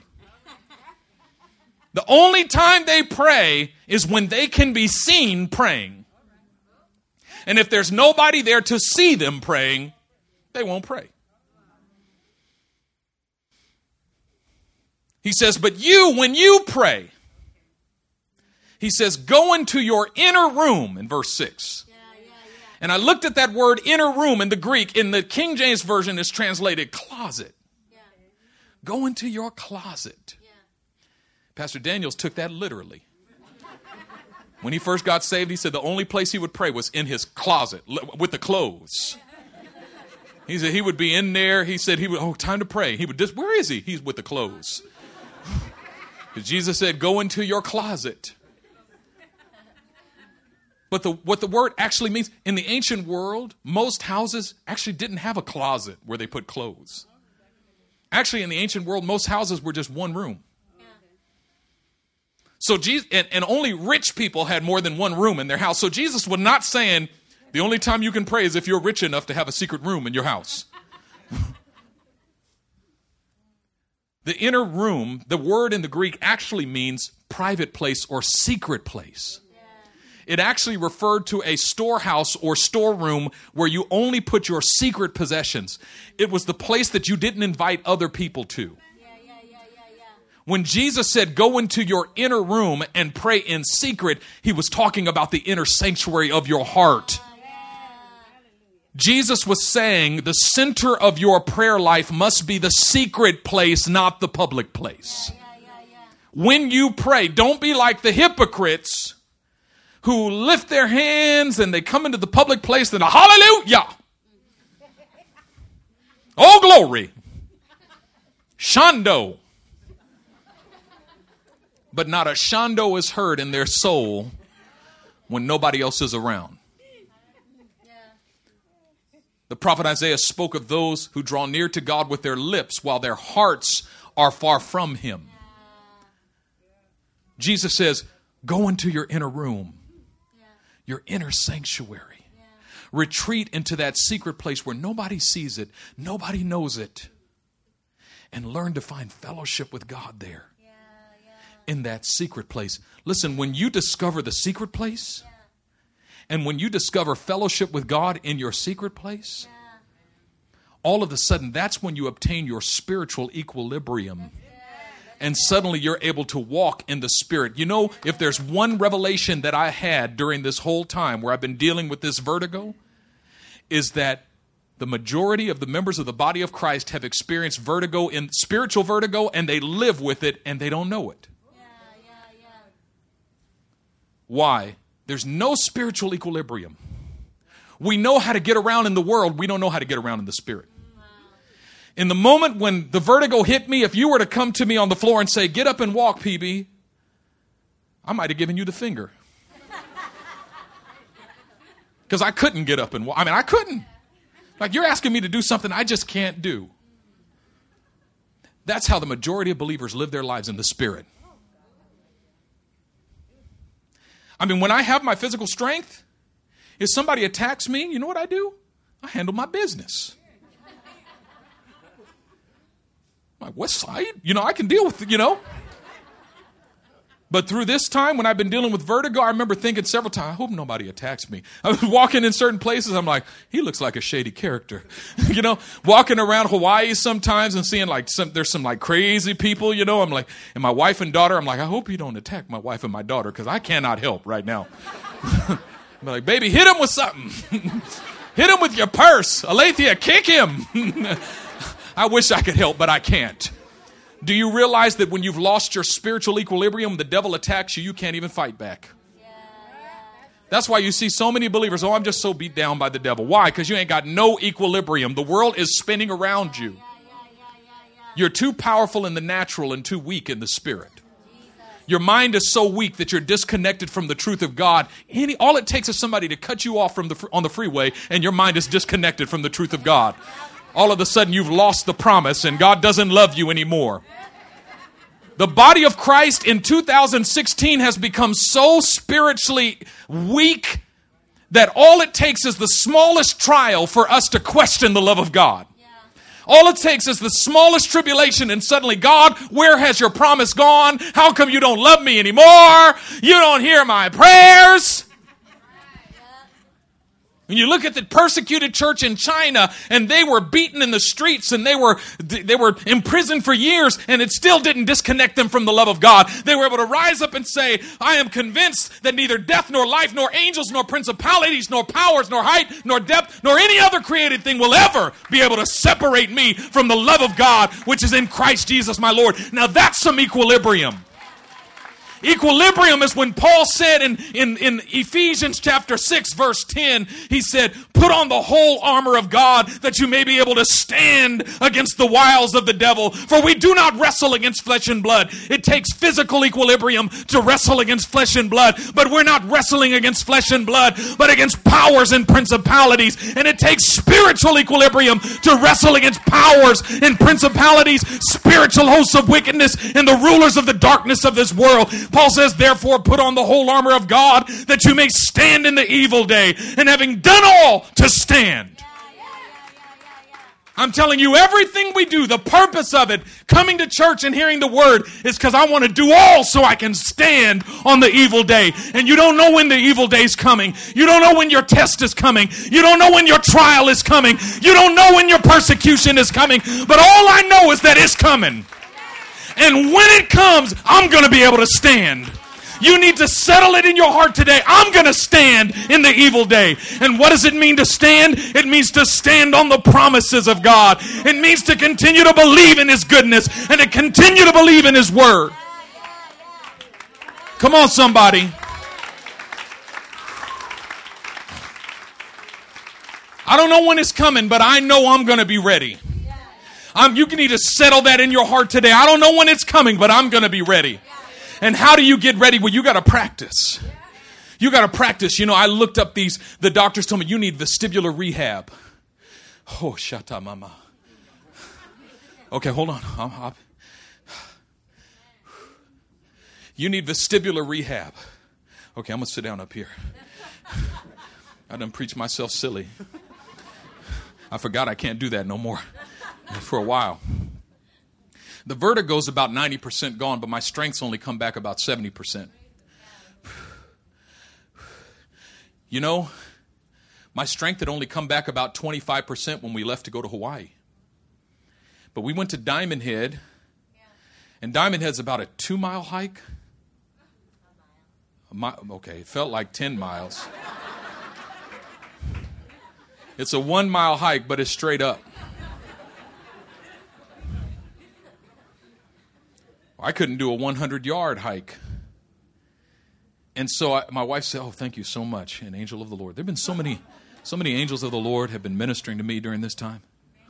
The only time they pray is when they can be seen praying. And if there's nobody there to see them praying, they won't pray. He says, but you, when you pray, he says, go into your inner room in verse six. Yeah, yeah, yeah. And I looked at that word inner room in the Greek. In the King James Version, it's translated closet. Yeah. Go into your closet. Yeah. Pastor Daniels took that literally. When he first got saved, he said the only place he would pray was in his closet with the clothes. He said he would be in there. He said he would, oh, time to pray. He would just, where is he? He's with the clothes. Because Jesus said, go into your closet. But the, what the word actually means, in the ancient world, most houses actually didn't have a closet where they put clothes. Actually, in the ancient world, most houses were just one room. Yeah. So Jesus, and, and only rich people had more than one room in their house. So Jesus was not saying the only time you can pray is if you're rich enough to have a secret room in your house. The inner room, the word in the Greek actually means private place or secret place. It actually referred to a storehouse or storeroom where you only put your secret possessions. It was the place that you didn't invite other people to. Yeah, yeah, yeah, yeah, yeah. When Jesus said, go into your inner room and pray in secret, he was talking about the inner sanctuary of your heart. Jesus was saying the center of your prayer life must be the secret place, not the public place. Yeah, yeah, yeah. When you pray, don't be like the hypocrites who lift their hands and they come into the public place and hallelujah. Oh, glory. Shando. But not a shando is heard in their soul when nobody else is around. The prophet Isaiah spoke of those who draw near to God with their lips while their hearts are far from him. Jesus says, go into your inner room, your inner sanctuary. Retreat into that secret place where nobody sees it, nobody knows it, and learn to find fellowship with God there. in that secret place. Listen, when you discover the secret place, and when you discover fellowship with God in your secret place, all of a sudden, that's when you obtain your spiritual equilibrium. And suddenly you're able to walk in the Spirit. You know, if there's one revelation that I had during this whole time where I've been dealing with this vertigo, is that the majority of the members of the body of Christ have experienced vertigo, in spiritual vertigo, and they live with it and they don't know it. Yeah, yeah, yeah. Why? There's no spiritual equilibrium. We know how to get around in the world. We don't know how to get around in the Spirit. In the moment when the vertigo hit me, if you were to come to me on the floor and say, get up and walk, P B, I might have given you the finger. Because I couldn't get up and walk. I mean, I couldn't. Like, you're asking me to do something I just can't do. That's how the majority of believers live their lives in the Spirit. I mean, when I have my physical strength, if somebody attacks me, you know what I do? I handle my business. Like, what side? You know, I can deal with it, you know. But through this time, when I've been dealing with vertigo, I remember thinking several times, I hope nobody attacks me. I was walking in certain places, I'm like, he looks like a shady character. You know, walking around Hawaii sometimes and seeing like some, there's some like crazy people, you know. I'm like, and my wife and daughter, I'm like, I hope you don't attack my wife and my daughter because I cannot help right now. I'm like, baby, hit him with something. Hit him with your purse. Alethea, kick him. I wish I could help, but I can't. Do you realize that when you've lost your spiritual equilibrium, the devil attacks you, you can't even fight back? Yeah, yeah. That's why you see so many believers, oh, I'm just so beat down by the devil. Why? Because you ain't got no equilibrium. The world is spinning around you. Yeah, yeah, yeah, yeah, yeah. You're too powerful in the natural and too weak in the spirit. Your mind is so weak that you're disconnected from the truth of God. Any, all it takes is somebody to cut you off from the, on the freeway, and your mind is disconnected from the truth of God. All of a sudden, you've lost the promise, and God doesn't love you anymore. The body of Christ in two thousand sixteen has become so spiritually weak that all it takes is the smallest trial for us to question the love of God. All it takes is the smallest tribulation, and suddenly, God, where has your promise gone? How come you don't love me anymore? You don't hear my prayers. When you look at the persecuted church in China, and they were beaten in the streets, and they were they were imprisoned for years, and it still didn't disconnect them from the love of God. They were able to rise up and say, I am convinced that neither death nor life, nor angels, nor principalities, nor powers, nor height, nor depth, nor any other created thing will ever be able to separate me from the love of God, which is in Christ Jesus my Lord. Now that's some equilibrium. Equilibrium is when Paul said in, in, in Ephesians chapter six, verse ten, he said, put on the whole armor of God that you may be able to stand against the wiles of the devil. For we do not wrestle against flesh and blood. It takes physical equilibrium to wrestle against flesh and blood. But we're not wrestling against flesh and blood, but against powers and principalities. And it takes spiritual equilibrium to wrestle against powers and principalities, spiritual hosts of wickedness, and the rulers of the darkness of this world. Paul says, therefore, put on the whole armor of God that you may stand in the evil day, and having done all, to stand. I'm telling you, everything we do, the purpose of it, coming to church and hearing the word, is because I want to do all so I can stand on the evil day. And you don't know when the evil day is coming. You don't know when your test is coming. You don't know when your trial is coming. You don't know when your persecution is coming. But all I know is that it's coming. And when it comes, I'm going to be able to stand. You need to settle it in your heart today. I'm going to stand in the evil day. And what does it mean to stand? It means to stand on the promises of God. It means to continue to believe in His goodness and to continue to believe in His word. Come on, somebody. I don't know when it's coming, but I know I'm going to be ready. Um, you can need to settle that in your heart today. I don't know when it's coming, but I'm going to be ready. And how do you get ready? Well, you got to practice. You got to practice. You know, I looked up these, the doctors told me you need vestibular rehab. Oh, shata mama. Okay, hold on. I'm, I'm, you need vestibular rehab. Okay, I'm going to sit down up here. I done preached myself silly. I forgot I can't do that no more. For a while. The vertigo's about ninety percent gone, but my strength's only come back about seventy percent. You know, my strength had only come back about twenty-five percent when we left to go to Hawaii. But we went to Diamond Head, and Diamond Head's about a two-mile hike. A mi- okay, it felt like ten miles. It's a one-mile hike, but it's straight up. I couldn't do a hundred-yard hike. And so I, my wife said, oh, thank you so much, an angel of the Lord. There have been so many, so many angels of the Lord have been ministering to me during this time.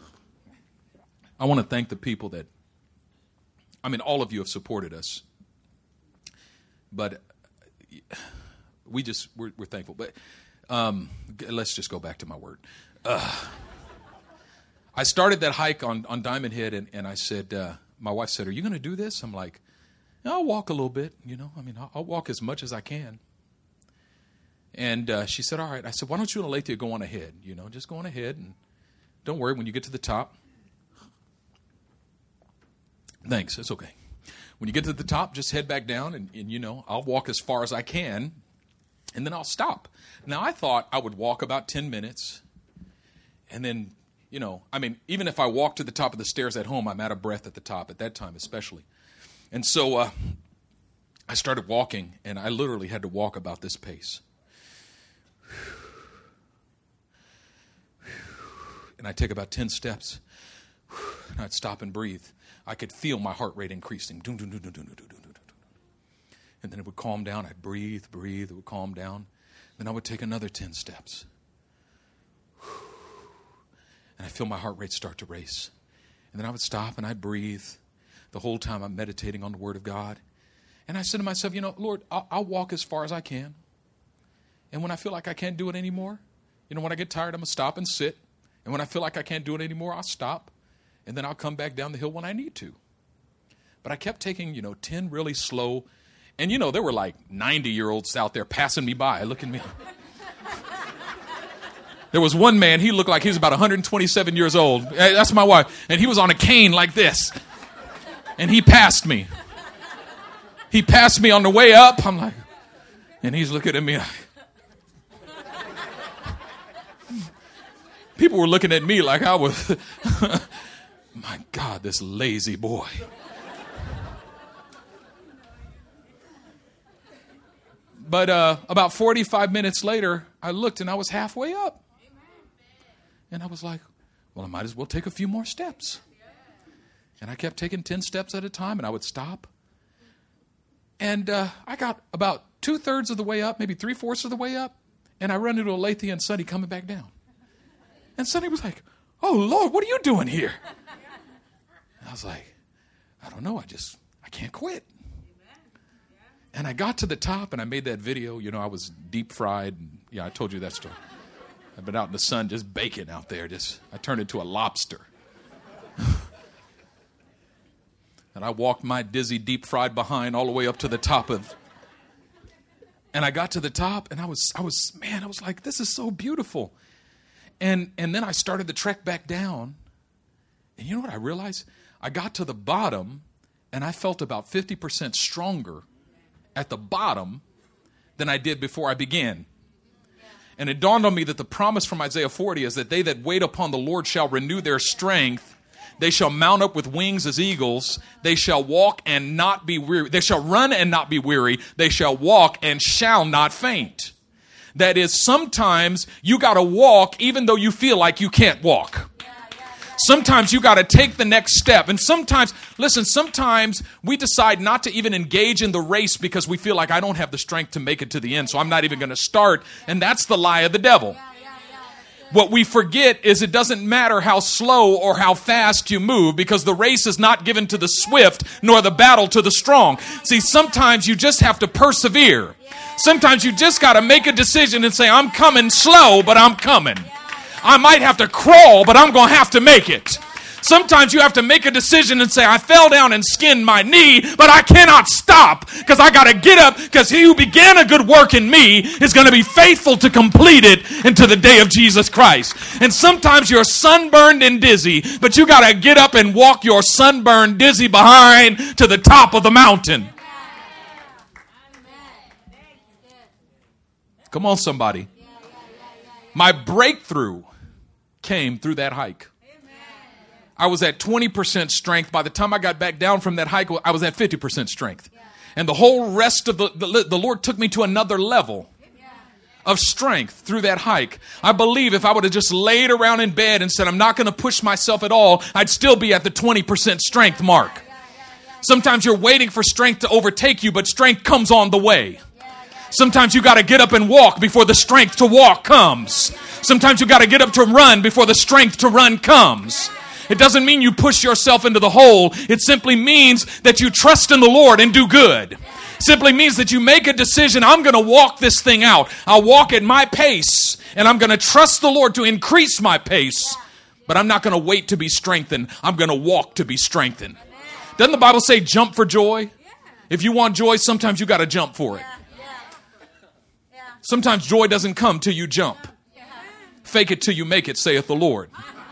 I want to thank the people that, I mean, all of you have supported us. But we just, we're, we're thankful. But um, let's just go back to my word. Uh, I started that hike on, on Diamond Head, and, and I said, uh, my wife said, are you going to do this? I'm like, I'll walk a little bit, you know. I mean, I'll, I'll walk as much as I can. And uh, she said, all right. I said, why don't you and Alethea go on ahead? You know, just go on ahead, and don't worry, when you get to the top. Thanks, it's okay. When you get to the top, just head back down, and, and, you know, I'll walk as far as I can, and then I'll stop. Now, I thought I would walk about ten minutes, and then, you know, I mean, even if I walk to the top of the stairs at home, I'm out of breath at the top, at that time especially. And so uh, I started walking, and I literally had to walk about this pace. And I'd take about ten steps, and I'd stop and breathe. I could feel my heart rate increasing. And then it would calm down. I'd breathe, breathe. It would calm down. Then I would take another ten steps. And I feel my heart rate start to race. And then I would stop and I'd breathe. The whole time I'm meditating on the Word of God. And I said to myself, you know, Lord, I'll, I'll walk as far as I can. And when I feel like I can't do it anymore, you know, when I get tired, I'm going to stop and sit. And when I feel like I can't do it anymore, I'll stop. And then I'll come back down the hill when I need to. But I kept taking, you know, ten really slow. And, you know, there were like ninety-year-olds out there passing me by. Look at me. There was one man, he looked like he was about one hundred twenty-seven years old. That's my wife. And he was on a cane like this. And he passed me. He passed me on the way up. I'm like, and he's looking at me like. People were looking at me like I was, my God, this lazy boy. But uh, about forty-five minutes later, I looked and I was halfway up. And I was like, well, I might as well take a few more steps. And I kept taking ten steps at a time, and I would stop. And uh, I got about two-thirds of the way up, maybe three-fourths of the way up, and I run into Alethea and Sonny coming back down. And Sonny was like, oh, Lord, what are you doing here? And I was like, I don't know, I just, I can't quit. And I got to the top, and I made that video. You know, I was deep fried. And, yeah, I told you that story. I've been out in the sun just baking out there. Just I turned into a lobster. And I walked my dizzy deep fried behind all the way up to the top of. And I got to the top, and I was, I was, man, I was like, this is so beautiful. And and then I started the trek back down. And you know what I realized? I got to the bottom, and I felt about fifty percent stronger at the bottom than I did before I began. And it dawned on me that the promise from Isaiah forty is that they that wait upon the Lord shall renew their strength. They shall mount up with wings as eagles. They shall walk and not be weary. They shall run and not be weary. They shall walk and shall not faint. That is, sometimes you got to walk even though you feel like you can't walk. Sometimes you got to take the next step. And sometimes, listen, sometimes we decide not to even engage in the race because we feel like I don't have the strength to make it to the end, so I'm not even going to start. And that's the lie of the devil. What we forget is it doesn't matter how slow or how fast you move, because the race is not given to the swift nor the battle to the strong. See, sometimes you just have to persevere. Sometimes you just got to make a decision and say, I'm coming slow, but I'm coming. I might have to crawl, but I'm going to have to make it. Sometimes you have to make a decision and say, I fell down and skinned my knee, but I cannot stop because I got to get up because he who began a good work in me is going to be faithful to complete it into the day of Jesus Christ. And sometimes you're sunburned and dizzy, but you got to get up and walk your sunburned, dizzy behind to the top of the mountain. Come on, somebody. My breakthrough came through that hike. I was at twenty percent strength. By the time I got back down from that hike, I was at fifty percent strength. And the whole rest of the, the, the Lord took me to another level of strength through that hike. I believe if I would have just laid around in bed and said, I'm not going to push myself at all, I'd still be at the twenty percent strength mark. Sometimes you're waiting for strength to overtake you, but strength comes on the way. Sometimes you got to get up and walk before the strength to walk comes. Sometimes you got to get up to run before the strength to run comes. It doesn't mean you push yourself into the hole. It simply means that you trust in the Lord and do good. It simply means that you make a decision. I'm going to walk this thing out. I'll walk at my pace, and I'm going to trust the Lord to increase my pace. But I'm not going to wait to be strengthened. I'm going to walk to be strengthened. Doesn't the Bible say jump for joy? If you want joy, sometimes you got to jump for it. Sometimes joy doesn't come till you jump. Fake it till you make it, saith the Lord.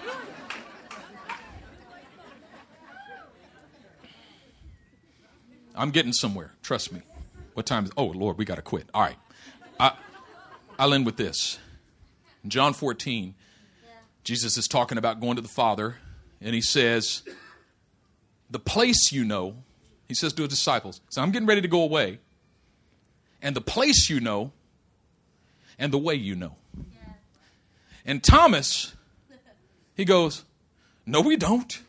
I'm getting somewhere. Trust me. What time is? Oh, Lord, we got to quit. All right. I, I'll end with this. In John fourteen, Jesus is talking about going to the Father, and he says, the place you know, he says to his disciples, so I'm getting ready to go away, and the place you know, and the way you know. And Thomas, he goes, no, we don't.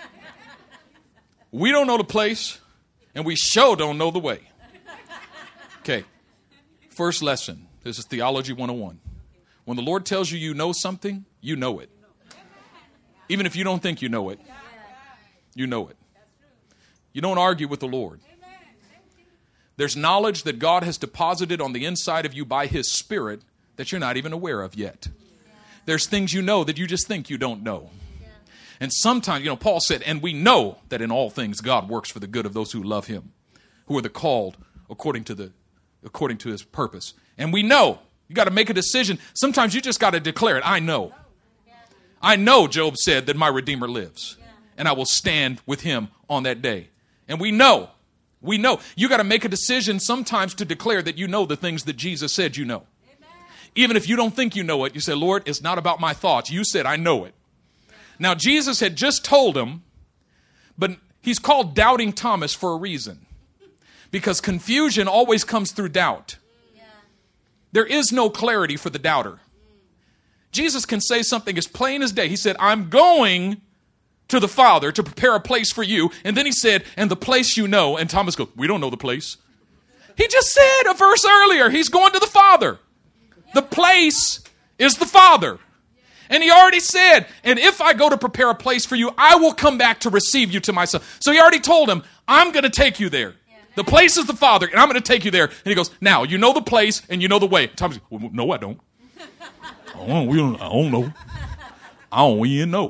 We don't know the place, and we sure don't know the way. Okay, first lesson. This is Theology one oh one. When the Lord tells you you know something, you know it. Even if you don't think you know it, you know it. You don't argue with the Lord. There's knowledge that God has deposited on the inside of you by His Spirit that you're not even aware of yet. There's things you know that you just think you don't know. And sometimes, you know, Paul said, and we know that in all things God works for the good of those who love Him, who are the called according to the according to His purpose. And we know. You got to make a decision. Sometimes you just got to declare it. I know. I know, Job said, that my Redeemer lives. And I will stand with Him on that day. And we know. We know. You got to make a decision sometimes to declare that you know the things that Jesus said you know. Amen. Even if you don't think you know it, you say, Lord, it's not about my thoughts. You said, I know it. Yeah. Now, Jesus had just told him, but he's called Doubting Thomas for a reason. Because confusion always comes through doubt. Yeah. There is no clarity for the doubter. Mm. Jesus can say something as plain as day. He said, I'm going to the Father to prepare a place for you. And then he said, and the place you know. And Thomas goes, we don't know the place. He just said a verse earlier, he's going to the Father. The place is the Father. And he already said, and if I go to prepare a place for you, I will come back to receive you to myself. So he already told him, I'm going to take you there. The place is the Father, and I'm going to take you there. And he goes, now, you know the place and you know the way. Thomas goes, well, no, I don't. I don't, we don't, I don't know. I don't even know.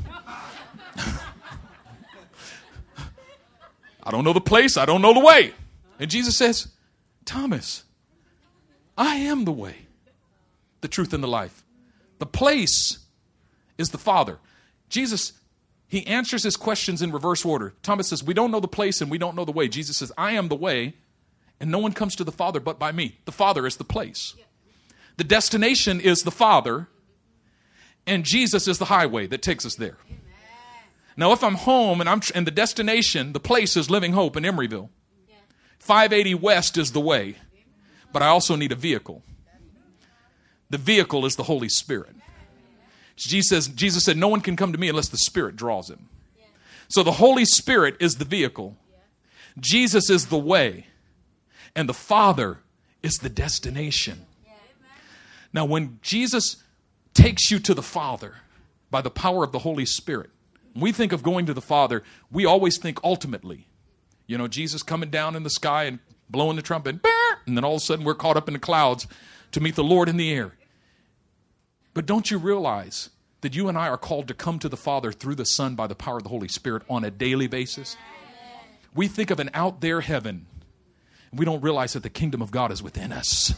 I don't know the place. I don't know the way. And Jesus says, Thomas, I am the way, the truth, and the life. The place is the Father. Jesus, he answers his questions in reverse order. Thomas says, we don't know the place and we don't know the way. Jesus says, I am the way, and no one comes to the Father but by me. The Father is the place. The destination is the Father, and Jesus is the highway that takes us there. Now, if I'm home and I'm and the destination, the place is Living Hope in Emeryville, five eighty West is the way, but I also need a vehicle. The vehicle is the Holy Spirit. Jesus says, Jesus said, no one can come to me unless the Spirit draws him. So the Holy Spirit is the vehicle. Jesus is the way, and the Father is the destination. Now, when Jesus takes you to the Father by the power of the Holy Spirit, when we think of going to the Father, we always think ultimately. You know, Jesus coming down in the sky and blowing the trumpet, and then all of a sudden we're caught up in the clouds to meet the Lord in the air. But don't you realize that you and I are called to come to the Father through the Son by the power of the Holy Spirit on a daily basis? We think of an out there heaven, and we don't realize that the kingdom of God is within us.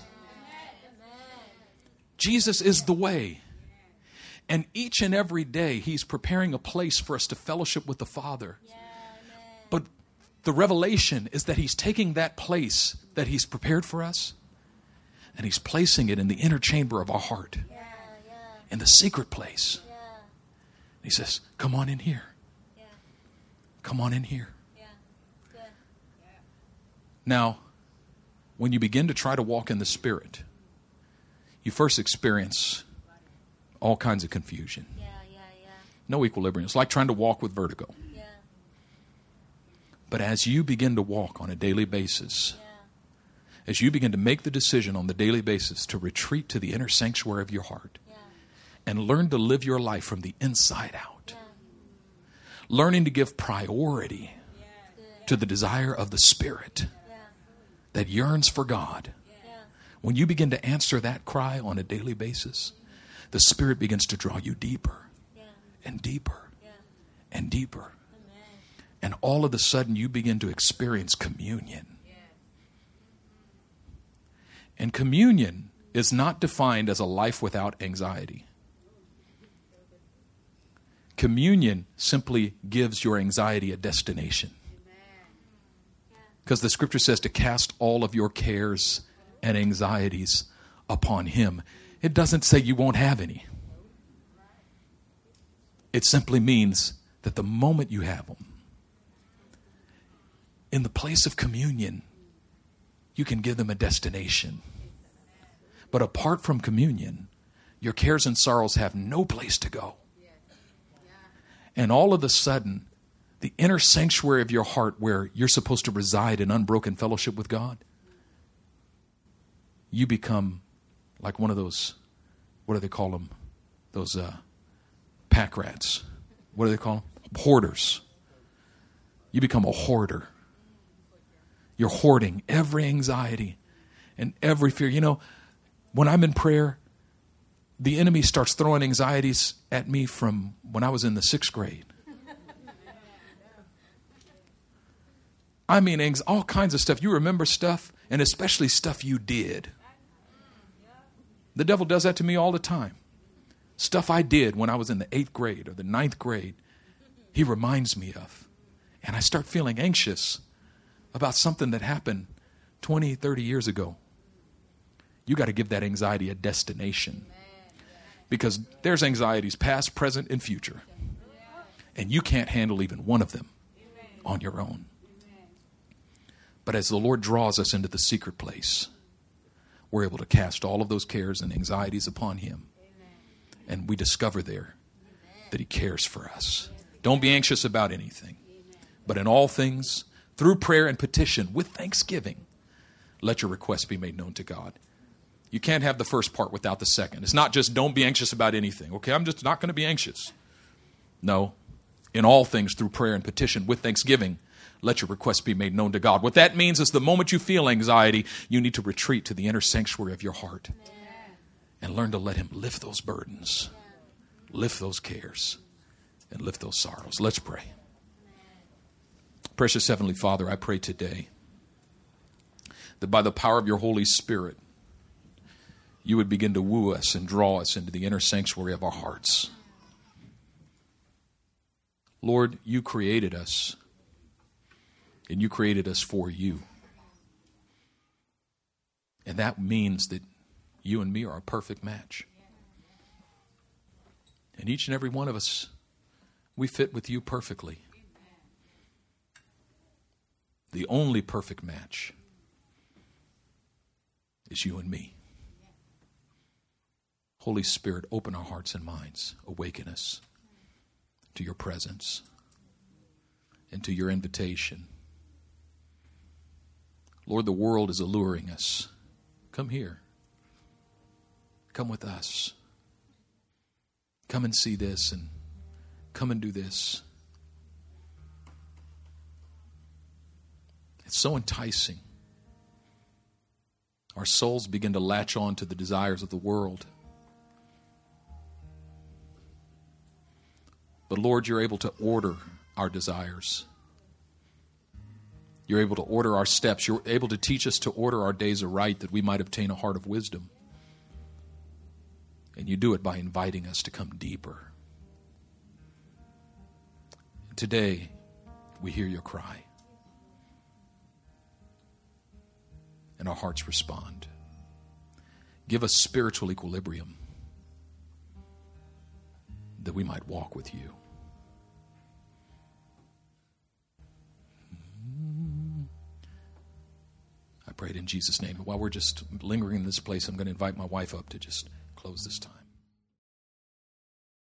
Jesus is the way. And each and every day, He's preparing a place for us to fellowship with the Father. But the revelation is that He's taking that place that He's prepared for us, and He's placing it in the inner chamber of our heart, in the secret place. He says, come on in here. Come on in here. Now, when you begin to try to walk in the Spirit, you first experience all kinds of confusion. Yeah, yeah, yeah. No equilibrium. It's like trying to walk with vertigo. Yeah. But as you begin to walk on a daily basis, Yeah. as you begin to make the decision on the daily basis to retreat to the inner sanctuary of your heart, Yeah. and learn to live your life from the inside out, Yeah. learning to give priority Good. to the desire of the Spirit Yeah. that yearns for God. Yeah. When you begin to answer that cry on a daily basis, the Spirit begins to draw you deeper Yeah. and deeper Yeah. and deeper. Amen. And all of a sudden you begin to experience communion. And communion is not defined as a life without anxiety. Communion simply gives your anxiety a destination. Because the Scripture says to cast all of your cares and anxieties upon Him. It doesn't say you won't have any. It simply means that the moment you have them, in the place of communion, you can give them a destination. But apart from communion, your cares and sorrows have no place to go. And all of a sudden, the inner sanctuary of your heart where you're supposed to reside in unbroken fellowship with God, you become like one of those, what do they call them? Those uh, pack rats. What do they call them? Hoarders. You become a hoarder. You're hoarding every anxiety and every fear. You know, when I'm in prayer, the enemy starts throwing anxieties at me from when I was in the sixth grade. I mean, all kinds of stuff. You remember stuff, and especially stuff you did. The devil does that to me all the time. Stuff I did when I was in the eighth grade or the ninth grade, he reminds me of. And I start feeling anxious about something that happened twenty, thirty years ago. You got to give that anxiety a destination. Because there's anxieties past, present, and future. And you can't handle even one of them on your own. But as the Lord draws us into the secret place, we're able to cast all of those cares and anxieties upon Him. And we discover there that He cares for us. Don't be anxious about anything. But in all things, through prayer and petition, with thanksgiving, let your requests be made known to God. You can't have the first part without the second. It's not just don't be anxious about anything. Okay, I'm just not going to be anxious. No. In all things, through prayer and petition, with thanksgiving, let your requests be made known to God. What that means is the moment you feel anxiety, you need to retreat to the inner sanctuary of your heart and learn to let Him lift those burdens, lift those cares, and lift those sorrows. Let's pray. Precious Heavenly Father, I pray today that by the power of your Holy Spirit, you would begin to woo us and draw us into the inner sanctuary of our hearts. Lord, you created us, and you created us for you. And that means that you and me are a perfect match. And each and every one of us, we fit with you perfectly. The only perfect match is you and me. Holy Spirit, open our hearts and minds. Awaken us to your presence and to your invitation. Lord, the world is alluring us. Come here. Come with us. Come and see this and come and do this. It's so enticing. Our souls begin to latch on to the desires of the world. But Lord, you're able to order our desires. You're able to order our steps. You're able to teach us to order our days aright that we might obtain a heart of wisdom. And you do it by inviting us to come deeper. Today, we hear your cry. And our hearts respond. Give us spiritual equilibrium that we might walk with you. I pray it in Jesus' name. But while we're just lingering in this place, I'm going to invite my wife up to just close this time.